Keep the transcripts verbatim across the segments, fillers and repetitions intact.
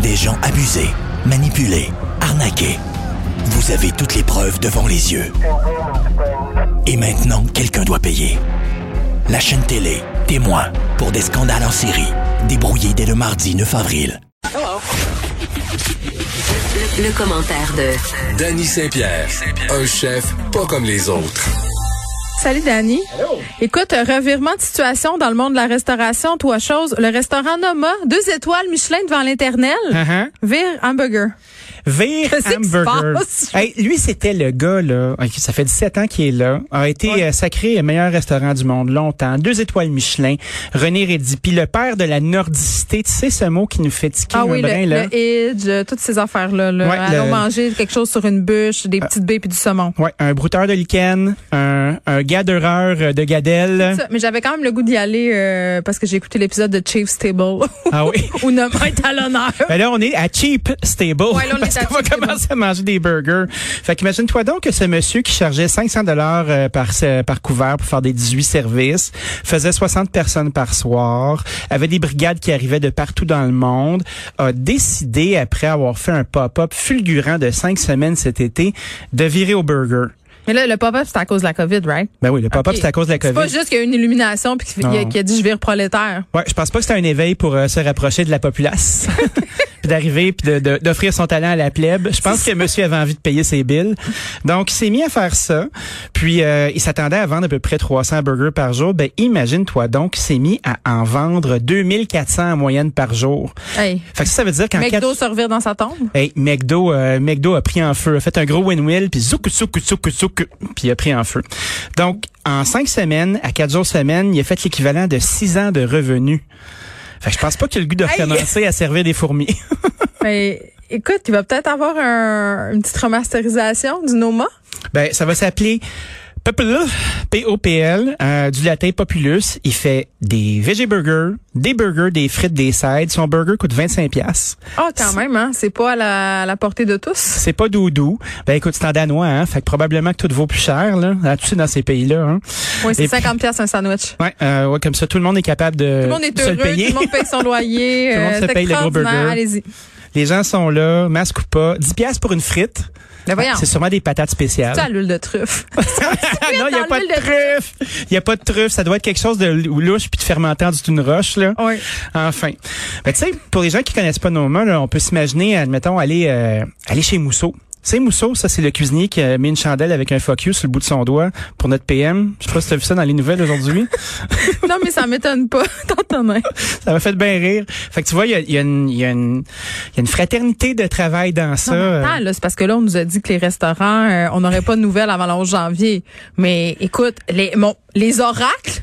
des gens abusés, manipulés, arnaqués. Vous avez toutes les preuves devant les yeux. Et maintenant, quelqu'un doit payer. La chaîne télé, témoin, pour des scandales en série, débrouillés dès le mardi neuf avril. Hello. Le, le commentaire de Danny Saint-Pierre, un chef pas comme les autres. Salut Danny. Hello. Écoute, revirement de situation dans le monde de la restauration, toi chose, le restaurant Noma, deux étoiles Michelin devant l'internel, Uh-huh. vire hamburger. Vire Qu'est-ce qui se Hamburger. passe? Hey, lui, c'était le gars, là, ça fait dix-sept ans qu'il est là, a été Ouais. euh, sacré meilleur restaurant du monde longtemps, deux étoiles Michelin, René Rédipi, le père de la nordicité, tu sais ce mot qui nous fait tiquer Ah un oui, brin, le, là? le edge, euh, toutes ces affaires-là. Là. Ouais, Allons le- manger quelque chose sur une bûche, des petites baies puis du saumon. Ouais, un brouteur de lichen, un, un gadereur de gadelle. Ça, mais j'avais quand même le goût d'y aller euh, parce que j'ai écouté l'épisode de Chief's Table Ah oui? où Noma est à l'honneur. Ben là, on est à Cheap Stable. Ouais, là, on est parce à qu'on va Cheap commencer à manger des burgers. Fait qu'imagine-toi donc que ce monsieur qui chargeait cinq cents dollars euh, par, euh, par couvert pour faire des dix-huit services, faisait soixante personnes par soir, avait des brigades qui arrivaient de partout dans le monde, a décidé, après avoir fait un pop-up fulgurant de cinq semaines cet été, de virer au burger. Mais là, le pop-up, c'est à cause de la COVID, right? Ben oui, le pop-up, Ok. c'est à cause de la C'est COVID. pas juste qu'il y a eu une illumination puis qu'il a, Non. qu'il a dit je vire prolétaire. Ouais, je pense pas que c'était un éveil pour euh, se rapprocher de la populace. Puis d'arriver puis de, de, d'offrir son talent à la plèbe. Je pense que monsieur avait envie de payer ses billes. Donc, il s'est mis à faire ça. Puis, euh, il s'attendait à vendre à peu près trois cents burgers par jour. Ben, imagine-toi donc, il s'est mis à en vendre deux mille quatre cents en moyenne par jour. Hey. Fait que ça, ça veut dire qu'en McDo quatre... se revire dans sa tombe. Hey, McDo, euh, McDo a pris en feu, a fait un gros win-wheel, puis zouk, zouk, zouk, zouk, puis il a pris en feu. Donc, en cinq semaines, à quatre jours semaine, il a fait l'équivalent de six ans de revenus. Fait que je pense pas qu'il a le goût de recommencer à servir des fourmis. Mais écoute, il va peut-être avoir un, une petite remasterisation du Noma. Ben, ça va s'appeler Populus, P O P L, euh, du latin Populus. Il fait des veggie burgers, des burgers, des frites, des sides. Son burger coûte vingt-cinq piastres. Ah, oh, quand même, hein? C'est pas à la, à la portée de tous. C'est pas doudou. Ben, écoute, c'est en danois, hein. Fait que probablement que tout vaut plus cher, là. Là, tu sais, dans ces pays-là, hein. Oui, c'est Et cinquante piastres un sandwich. Ouais, euh, ouais, comme ça, tout le monde est capable de Tout le monde est se heureux, le payer. tout le monde paye son loyer. Tout le monde euh, se c'est paye le gros extraordinaire. burger. Allez-y. Les gens sont là, masque ou pas. dix piastres pour une frite. Mais voyons. C'est sûrement des patates spéciales. C'est à l'huile de truffe. non, il n'y a dans pas de l'huile de truffe. Il n'y a pas de truffe. Ça doit être quelque chose de louche puis de fermentant du une roche, là. Oui. Enfin. Ben, tu sais, pour les gens qui connaissent pas Noma, là, on peut s'imaginer, admettons, aller, euh, aller chez Mousseau. Tu sais, Mousseau, ça, c'est le cuisinier qui a mis une chandelle avec un fuck you sur le bout de son doigt pour notre P M. Je sais pas si t'as vu ça dans les nouvelles aujourd'hui. Non, mais ça m'étonne pas. T'entends? Ça m'a fait bien rire. Fait que tu vois, il y a, il y a une, il y a une, il y a une fraternité de travail dans ça. Non, mais attends, là, c'est parce que là, on nous a dit que les restaurants, euh, on n'aurait pas de nouvelles avant le onze janvier. Mais écoute, les, mon, les oracles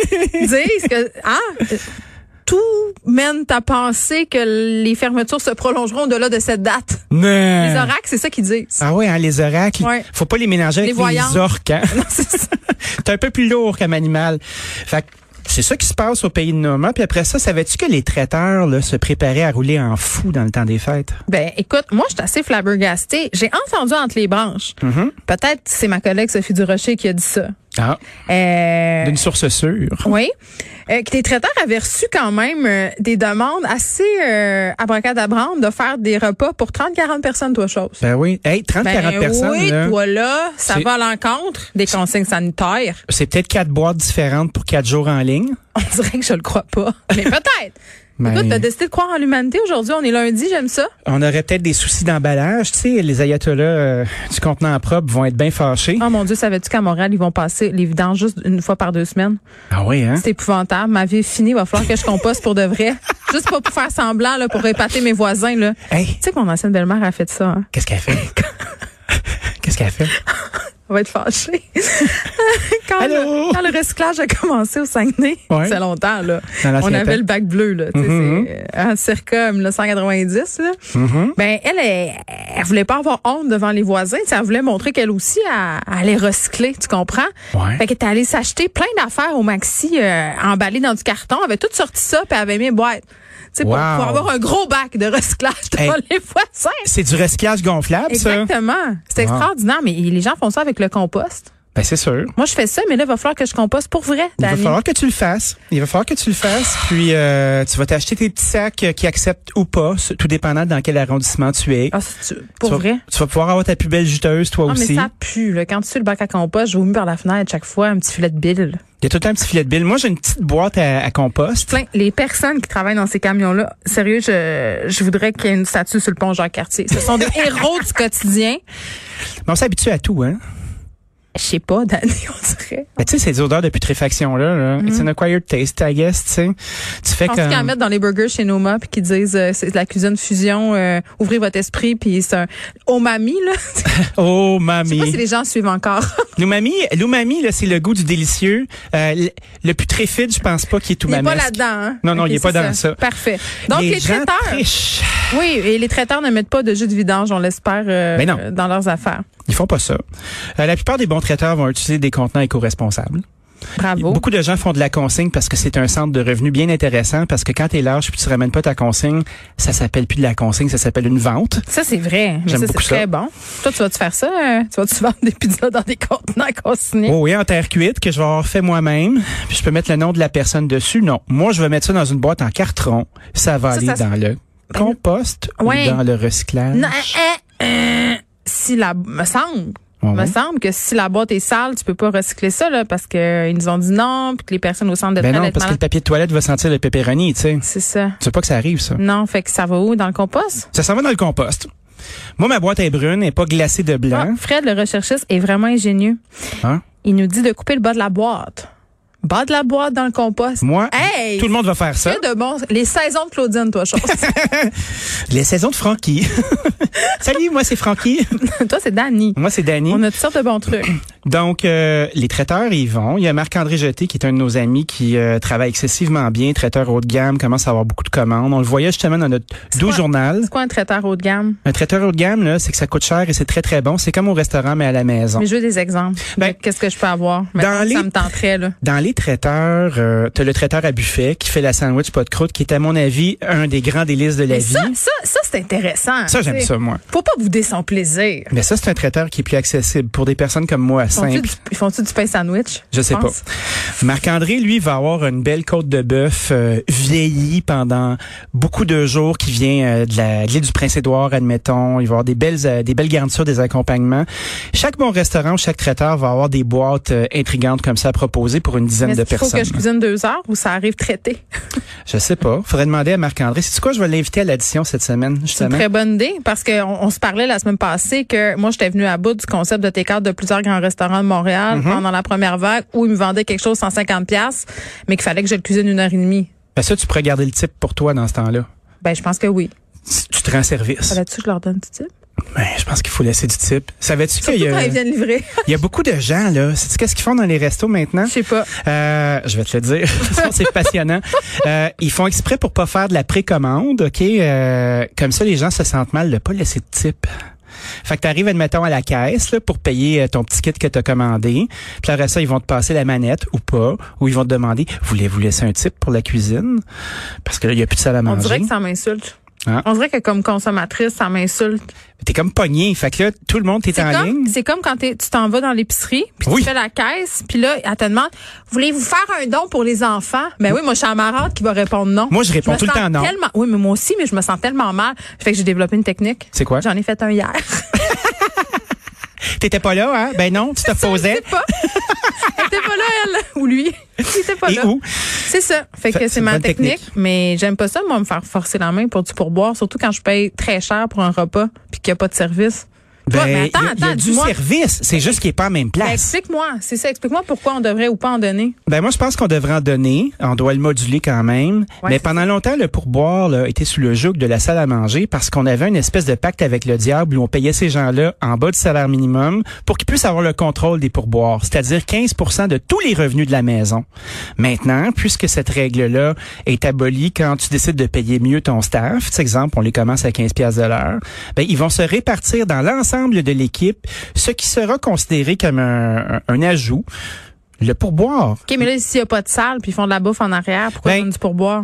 disent que, ah, tout mène à penser que les fermetures se prolongeront au-delà de cette date. Non. Les oracles, c'est ça qu'ils disent. Ah ouais, hein, les oracles. Ouais. Faut pas les mélanger avec Les les, voyantes. orques, hein. Non, c'est ça. C'est un peu plus lourd comme animal. Fait que c'est ça qui se passe au pays de Noma. Puis après ça, savais-tu que les traiteurs là, se préparaient à rouler en fou dans le temps des fêtes? Ben, écoute, moi, je suis assez flabbergastée. J'ai entendu entre les branches. Mm-hmm. Peut-être c'est ma collègue Sophie Durocher qui a dit ça. Ah, Euh, d'une source sûre. Oui. Euh, que les traiteurs avaient reçu quand même euh, des demandes assez euh, abracadabrantes de faire des repas pour trente à quarante personnes, toi, chose. Ben oui. Hey, trente à quarante Ben personnes, oui, là. toi là, ça C'est- va à l'encontre des consignes sanitaires. C'est peut-être quatre boîtes différentes pour quatre jours en ligne. On dirait que je le crois pas. Mais peut-être. Ben, Écoute, t'as décidé de croire en l'humanité aujourd'hui. On est lundi, j'aime ça. on aurait peut-être des soucis d'emballage. Tu sais, les ayatollahs euh, du contenant propre vont être bien fâchés. Oh mon Dieu, savais-tu qu'à Montréal, ils vont passer les vidanges juste une fois par deux semaines? Ah oui, hein? C'est épouvantable. Ma vie est finie. Il va falloir que je composte pour de vrai. Juste pas pour faire semblant, là, pour épater mes voisins, là. Hey, Tu sais que mon ancienne belle-mère a fait ça, hein? qu'est-ce qu'elle fait? Qu'est-ce qu'elle fait? On va être fâchés. quand, Allô? le, quand le recyclage a commencé au Saguenay, Ouais. c'est longtemps, là. Dans l'ancien On avait temps. le bac bleu, là. Tu sais, Mhm. c'est, euh, circa dix-neuf cent quatre-vingt-dix, là. Mhm. Ben, elle, elle, elle voulait pas avoir honte devant les voisins. Tu sais, elle voulait montrer qu'elle aussi, elle, elle allait recycler, tu comprends? Ouais. Fait qu'elle était allée s'acheter plein d'affaires au Maxi, euh, emballées dans du carton. Elle avait tout sorti ça, puis elle avait mis une boîte. Tu sais, pour, Wow. pour avoir un gros bac de recyclage devant Hey. les voisins. C'est du recyclage gonflable, ça? Exactement. C'est Wow. extraordinaire, mais les gens font ça avec le compost. Ben, c'est sûr. Moi, je fais ça, mais là, il va falloir que je composte pour vrai, Il va Dani. falloir que tu le fasses. Il va falloir que tu le fasses. Puis, euh, tu vas t'acheter tes petits sacs euh, qui acceptent ou pas, tout dépendant dans quel arrondissement tu es. Ah, c'est pour tu vrai? Vas, tu vas pouvoir avoir ta plus belle juteuse, toi Ah, aussi. mais ça pue, là. Quand tu fais le bac à compost, je vomis par la fenêtre chaque fois un petit filet de bile. Il y a tout le temps un petit filet de bile. Moi, j'ai une petite boîte à, à compost. Plein. Les personnes qui travaillent dans ces camions-là, sérieux, je, je voudrais qu'il y ait une statue sur le pont Jacques-Cartier. Ce sont des héros du quotidien. Mais on s'habitue à tout, hein? Je sais pas, Dani, on dirait. Ben, tu sais, ces odeurs de putréfaction-là, là, Mm-hmm. it's an acquired taste, I guess, tu sais. Tu fais Je pense comme... qu'ils en mettent dans les burgers chez Noma puis qu'ils disent euh, c'est de la cuisine fusion, euh, ouvrez votre esprit puis c'est un umami là. Oh, Je sais pas mamie. si les gens suivent encore. L'umami, l'umami, là, c'est le goût du délicieux. Euh, le, le putréfide, je pense pas qu'il est tout Il est pas mamesque. là-dedans. Hein? Non, non, Ok, il est pas c'est dans ça. Parfait. Donc les, les gens traiteurs. trichent. Oui, et les traiteurs ne mettent pas de jus de vidange, on l'espère, euh, Mais non. dans leurs affaires. Ils font pas ça. Euh, la plupart des bons traiteurs vont utiliser des contenants éco-responsables. Bravo. Beaucoup de gens font de la consigne parce que c'est un centre de revenus bien intéressant, parce que quand t'es large puis tu ramènes pas ta consigne, ça s'appelle plus de la consigne, ça s'appelle une vente. Ça, c'est vrai. Mais J'aime ça, beaucoup c'est très ça. bon. Toi, tu vas-tu faire ça? euh, Tu vas-tu vendre des pizzas dans des contenants consignés? Oh oui, en terre cuite, que je vais avoir fait moi-même. Puis je peux mettre le nom de la personne dessus. Non. Moi, je vais mettre ça dans une boîte en carton. Ça va Ça, aller ça se- dans le compost Ouais. ou dans le recyclage. Non, euh, euh, si la, me semble. Ouais, me ouais. semble que si la boîte est sale, tu peux pas recycler ça, là, parce que euh, ils nous ont dit non, puis que les personnes au centre de Ben non, toilette parce que le malades- papier de toilette va sentir le pepperoni, tu sais. C'est ça. Tu veux pas que ça arrive, ça. Non, fait que ça va où? Dans le compost? Ça s'en va dans le compost. Moi, ma boîte est brune, elle est pas glacée de Ah, blanc. Fred, le recherchiste, est vraiment ingénieux. Hein? Il nous dit de couper le bas de la boîte. Bas de la boîte dans le compost. Moi, Hey! tout le monde va faire ça. Que de bon. Les saisons de Claudine, toi, chose. Les saisons de Francky. Salut, moi c'est Francky. Toi, c'est Dani. Moi c'est Danny. On a toutes sortes de bons trucs. Donc, euh, les traiteurs, ils vont. Il y a Marc-André Jeté, qui est un de nos amis, qui euh, travaille excessivement bien, traiteur haut de gamme, commence à avoir beaucoup de commandes. On le voyait justement dans notre doux quoi? journal. C'est quoi un traiteur haut de gamme? Un traiteur haut de gamme, là, c'est que ça coûte cher et c'est très, très bon. C'est comme au restaurant, mais à la maison. Mais je veux des exemples. Ben, de Qu'est-ce que je peux avoir? Mettons, dans les- Ça me tenterait, là. Dans les traiteurs, euh, t'as le traiteur à buffet qui fait la sandwich pas de croûte, qui est, à mon avis, un des grands délices de la Mais vie. ça, ça, ça, c'est intéressant. Ça, j'aime tu sais. ça, moi. Faut pas bouder son plaisir. Mais ça, c'est un traiteur qui est plus accessible pour des personnes comme moi, Font-tu simples. du, ils font-tu du pain sandwich? Je sais pense? pas. Marc-André, lui, va avoir une belle côte de bœuf euh, vieillie pendant beaucoup de jours qui vient euh, de la de l'île du Prince-Édouard, admettons. Il va avoir des belles euh, des belles garnitures, des accompagnements. Chaque bon restaurant, chaque traiteur va avoir des boîtes euh, intrigantes comme ça à proposer pour une dizaine Mais de est-ce qu'il faut personnes. que je cuisine deux heures ou ça arrive traité? Je sais pas. Faudrait demander à Marc-André. C'est quoi? Je vais l'inviter à l'addition cette semaine, C'est une justement. très bonne idée parce qu'on on se parlait la semaine passée que moi, j'étais venue à bout du concept de take-out de plusieurs grands restaurants de Montréal Mm-hmm. pendant la première vague où ils me vendaient quelque chose cent cinquante pièces, mais qu'il fallait que je le cuisine une heure et demie. Ben ça, tu pourrais garder le type pour toi dans ce temps-là. Ben, je pense que oui. Si tu te rends service. Fallait-tu que je leur donne du type? Ben, je pense qu'il faut laisser du type. Savais-tu Surtout qu'il y quand a, ils viennent livrer. il y a beaucoup de gens, là. Sais-tu qu'est-ce qu'ils font dans les restos maintenant? Je sais pas. Euh, je vais te le dire. Ça, c'est passionnant. Euh, ils font exprès pour pas faire de la précommande, OK? Euh, comme ça, les gens se sentent mal de pas laisser de type. Fait que t'arrives, admettons, à la caisse là, pour payer euh, ton petit kit que t'as commandé. Puis après ça, ils vont te passer la manette ou pas. Ou ils vont te demander, voulez-vous laisser un type pour la cuisine? Parce que là, il n'y a plus de salle à On manger. dirait que ça m'insulte. Hein? On dirait que comme consommatrice, ça m'insulte. T'es comme pogné. Fait que là, tout le monde, t'es C'est en comme, ligne. c'est comme quand t'es- tu t'en vas dans l'épicerie, puis Oui. tu fais la caisse, puis là, elle te demande, voulez-vous faire un don pour les enfants? Ben oui, moi, je suis la marade qui va répondre non. Moi, je réponds me tout le sens temps non. Tellement, oui, mais moi aussi, mais je me sens tellement mal. Fait que j'ai développé une technique. C'est quoi? J'en ai fait un hier. T'étais pas là, hein? Ben non, tu te Je posais. sais pas. Elle était pas là, elle. Ou lui. Il était pas Et là. où? C'est ça. Fait Fait- que c'est c'est une ma bonne technique. technique. Mais j'aime pas ça, moi, me faire forcer la main pour du pourboire, surtout quand je paye très cher pour un repas puis qu'il n'y a pas de service. Toi, Ben, mais attends, il y a- il y a attends, du dis-moi. service. C'est juste qu'il est pas à la même Ben, place. explique-moi. C'est ça. Explique-moi pourquoi on devrait ou pas en donner. Ben moi, je pense qu'on devrait en donner. On doit le moduler quand même. Ouais, Mais c'est pendant longtemps, le pourboire là, était sous le joug de la salle à manger parce qu'on avait une espèce de pacte avec le diable où on payait ces gens-là en bas du salaire minimum pour qu'ils puissent avoir le contrôle des pourboires, c'est-à-dire quinze pour cent de tous les revenus de la maison. Maintenant, puisque cette règle-là est abolie quand tu décides de payer mieux ton staff, par exemple, on les commence à quinze piastres de l'heure, ben ils vont se répartir dans l'ensemble de l'équipe, ce qui sera considéré comme un, un, un ajout. Le pourboire. OK, mais là, s'il n'y a pas de salle puis ils font de la bouffe en arrière, pourquoi Ben, ils donnent du pourboire?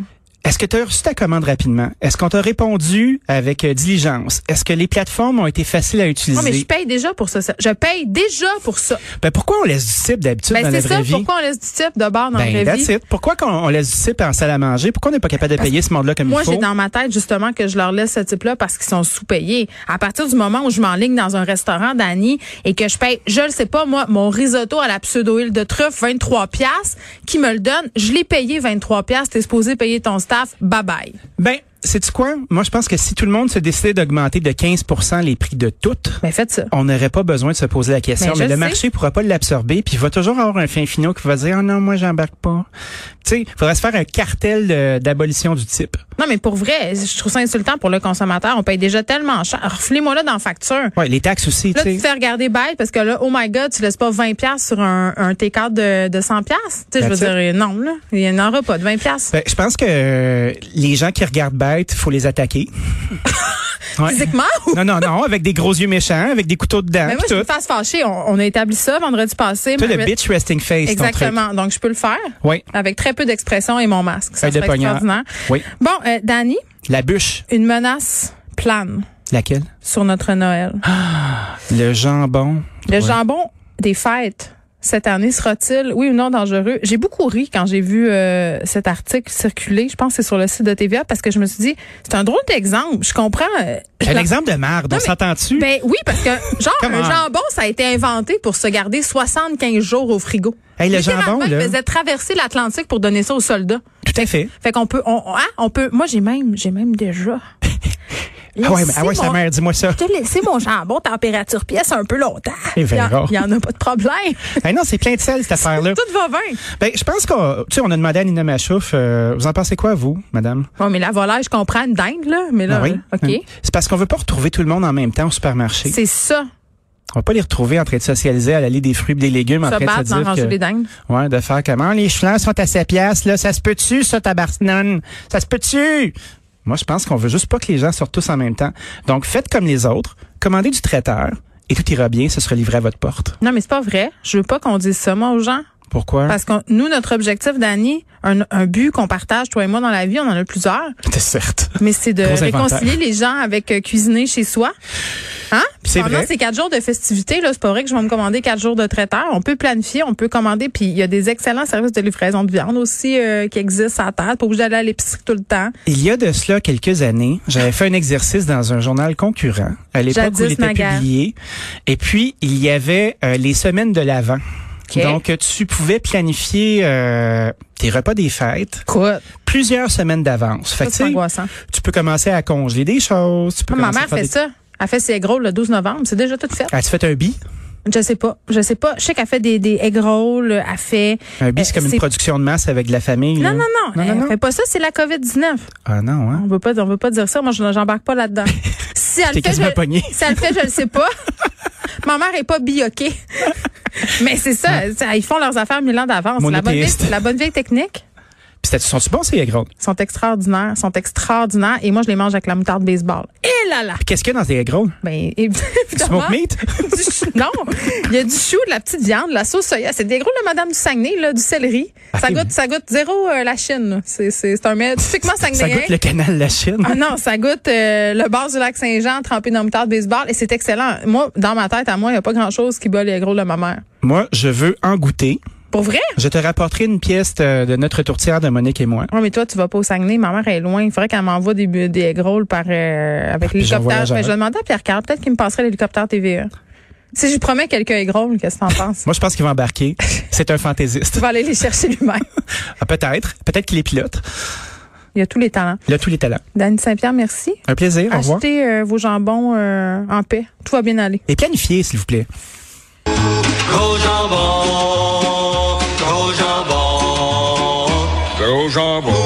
Est-ce que tu as reçu ta commande rapidement? Est-ce qu'on t'a répondu avec euh, diligence? Est-ce que les plateformes ont été faciles à utiliser? Non, mais je paye déjà pour ça. Je paye déjà pour ça. Ben, pourquoi on laisse du type d'habitude ben, dans la vraie ça, vie? Pourquoi on laisse du type de bord dans ben, la vraie that's vie? It. Pourquoi qu'on, on laisse du type en salle à manger? Pourquoi on n'est pas capable de payer ce monde-là comme moi, il faut? Moi, j'ai dans ma tête, justement, que je leur laisse ce type-là parce qu'ils sont sous-payés. À partir du moment où je m'enligne dans un restaurant, Dani, et que je paye, je le sais pas, moi, mon risotto à la pseudo-huile de truffe, vingt-trois piastres, qui me le donne, je l'ai payé vingt-trois piastres, t'es supposé payer ton staff, bye bye. Ben, sais-tu quoi? Moi, je pense que si tout le monde se décidait d'augmenter de quinze pour cent les prix de tout, ben, faites ça. On n'aurait pas besoin de se poser la question. Ben, mais le sais. marché pourra pas l'absorber, puis il va toujours avoir un fin finot qui va dire « Oh non, moi, j'embarque pas ». Tu sais, il faudrait se faire un cartel de, d'abolition du type. Non, mais pour vrai, je trouve ça insultant pour le consommateur. On paye déjà tellement cher. Reflez-moi là dans la facture. Ouais, les taxes aussi, tu sais. Là, tu te fais regarder bête parce que là, oh my God, tu laisses pas vingt piastres sur un, un T-card de, de cent piastres. Tu sais, je veux dire, non, là, il n'y en aura pas de vingt piastres. Ben, je pense que euh, les gens qui regardent bête, faut les attaquer. Ouais. Physiquement? Ou? Non, non, non, avec des gros yeux méchants, avec des couteaux dedans. Mais moi, je me fasse fâcher. On, on a établi ça vendredi passé. Tu le bitch resting face. Exactement. Donc, je peux le faire. Oui. Avec très peu d'expression et mon masque. Ça serait extraordinaire. Oui. Bon, euh, Dani. La bûche. Une menace plane. Laquelle? Sur notre Noël. Ah, le jambon. Le ouais. jambon des fêtes. Cette année, sera-t-il, oui ou non, dangereux? J'ai beaucoup ri quand j'ai vu euh, cet article circuler. Je pense que c'est sur le site de T V A parce que je me suis dit, c'est un drôle d'exemple. Je comprends. Euh, un la... exemple de merde, on s'entend-tu? Ben oui, parce que genre, un jambon, ça a été inventé pour se garder soixante-quinze jours au frigo. Hey, le jambon, là. Il faisait traverser l'Atlantique pour donner ça aux soldats. Tout à fait. Fait qu'on peut, on, hein, on peut, moi j'ai même, j'ai même déjà. Ah ouais, mais, ah ouais, sa mère, dis-moi ça. Je t'ai laissé mon jambon température pièce un peu longtemps. Il y en a pas de problème. Hey non, c'est plein de sel, cette affaire-là. Tout va bien. Ben, je pense qu'on, tu sais, on a demandé à Nina Machouf, euh, vous en pensez quoi, vous, madame? Bon, mais la volaille, je comprends, une dingue, là. Mais là, ah oui? OK. Hum. C'est parce qu'on veut pas retrouver tout le monde en même temps au supermarché. C'est ça. On va pas les retrouver en train de socialiser à l'allée des fruits et des légumes, en train de se dire dans que, les dingues. Ouais, de faire comment les cheveux sont à sept piastres, là, ça se peut-tu, ça, tabarnane? Ça se peut-tu? Moi, je pense qu'on veut juste pas que les gens sortent tous en même temps. Donc, faites comme les autres, commandez du traiteur et tout ira bien, ce sera livré à votre porte. Non, mais c'est pas vrai. Je veux pas qu'on dise ça, moi, aux gens. Pourquoi? Parce que nous, notre objectif, Dani, un, un but qu'on partage, toi et moi, dans la vie, on en a plusieurs. C'est certes. Mais c'est de réconcilier les gens avec euh, cuisiner chez soi. Hein? Puis c'est pendant vrai. ces quatre jours de festivités, là, c'est pas vrai que je vais me commander quatre jours de traiteur. On peut planifier, on peut commander. Puis il y a des excellents services de livraison de viande aussi euh, qui existent à terre. Pas obligé d'aller à l'épicerie tout le temps. Il y a de cela quelques années, j'avais fait un exercice dans un journal concurrent à l'époque Jadis, où il était publié. Et puis, il y avait euh, les semaines de l'Avent. Okay. Donc, tu pouvais planifier euh, tes repas des fêtes Quoi? plusieurs semaines d'avance. Fait ça, que tu peux commencer à congeler des choses. Tu peux non, ma mère fait des... ça. Elle fait ses egg rolls le douze novembre. C'est déjà tout fait. As-tu fait un bi? Je sais pas. Je sais pas. Je sais qu'elle fait des, des egg rolls. Elle fait... Un bi, c'est comme euh, c'est... une production de masse avec de la famille. Non, là. non, non. non, elle non, non. fait pas ça. C'est la covid dix-neuf. Ah non, hein? On veut pas, on veut pas dire ça. Moi, je j'embarque pas là-dedans. Si elle, fait, je, si elle le fait, je le sais pas. Ma mère est pas bioquée. Mais c'est ça, ça. Ils font leurs affaires mille ans d'avance. La bonne, vieille, la bonne vieille technique. Puis sont-ils bons, ces egg rolls? Ils sont extraordinaires. Ils sont extraordinaires. Et moi, je les mange avec la moutarde baseball. Et là là! Puis qu'est-ce qu'il y a dans ces egg rolls? Ben, évidemment. Smoke meat? Du chou, non. Il y a du chou, de la petite viande, de la sauce soya. C'est des egg rolls de Madame du Saguenay, là, du céleri. Okay, ça goûte, mais... ça goûte zéro euh, la Chine. C'est, c'est, c'est un mets typiquement saguenayen. Ça goûte le canal la Chine. Ah non, ça goûte euh, le bord du lac Saint-Jean trempé dans la moutarde baseball. Et c'est excellent. Moi, dans ma tête, à moi, il n'y a pas grand-chose qui bat les egg rolls de ma mère. Moi, je veux en goûter. Pour vrai? Je te rapporterai une pièce de, de notre tourtière de Monique et moi. Oui, mais toi, tu vas pas au Saguenay. Ma mère est loin. Il faudrait qu'elle m'envoie des, des egg rolls par, euh, avec ah, l'hélicoptère. Je vais demander à Pierre-Carl. Peut-être qu'il me passerait l'hélicoptère T V A. Si je lui promets quelques egg rolls, qu'est-ce que t'en penses? Moi, je pense qu'il va embarquer. C'est un fantaisiste. Tu vas aller les chercher lui-même. Ah, peut-être. Peut-être qu'il est pilote. Il a tous les talents. Il a tous les talents. Dany Saint-Pierre, merci. Un plaisir. Au revoir. Achetez euh, vos jambons euh, en paix. Tout va bien aller. Et planifiez, s'il vous plaît. Gros jambon, gros jambon, gros jambon.